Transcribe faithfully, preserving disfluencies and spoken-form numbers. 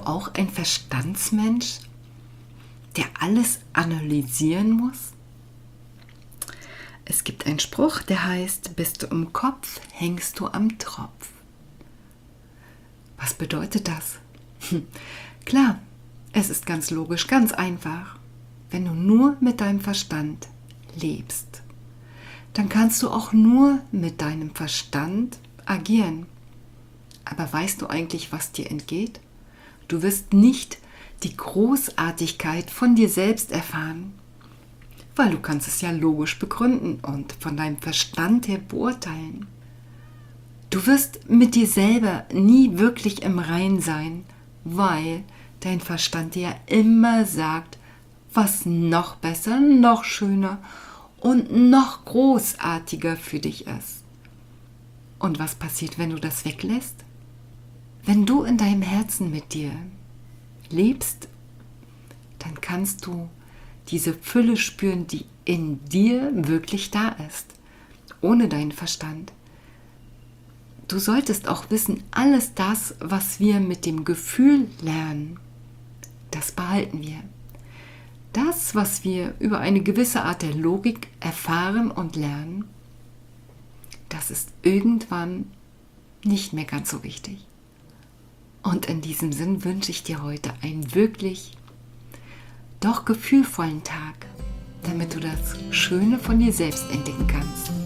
auch ein Verstandsmensch, der alles analysieren muss? Es gibt einen Spruch, der heißt, bist du im Kopf, hängst du am Tropf. Was bedeutet das? Hm, klar, es ist ganz logisch, ganz einfach. Wenn du nur mit deinem Verstand lebst, dann kannst du auch nur mit deinem Verstand agieren. Aber weißt du eigentlich, was dir entgeht? Du wirst nicht die Großartigkeit von dir selbst erfahren, weil du kannst es ja logisch begründen und von deinem Verstand her beurteilen. Du wirst mit dir selber nie wirklich im Reinen sein, weil dein Verstand dir ja immer sagt, was noch besser, noch schöner und noch großartiger für dich ist. Und was passiert, wenn du das weglässt? Wenn du in deinem Herzen mit dir lebst, dann kannst du diese Fülle spüren, die in dir wirklich da ist, ohne deinen Verstand. Du solltest auch wissen, alles das, was wir mit dem Gefühl lernen, das behalten wir. Das, was wir über eine gewisse Art der Logik erfahren und lernen, das ist irgendwann nicht mehr ganz so wichtig. Und in diesem Sinn wünsche ich dir heute einen wirklich doch gefühlvollen Tag, damit du das Schöne von dir selbst entdecken kannst.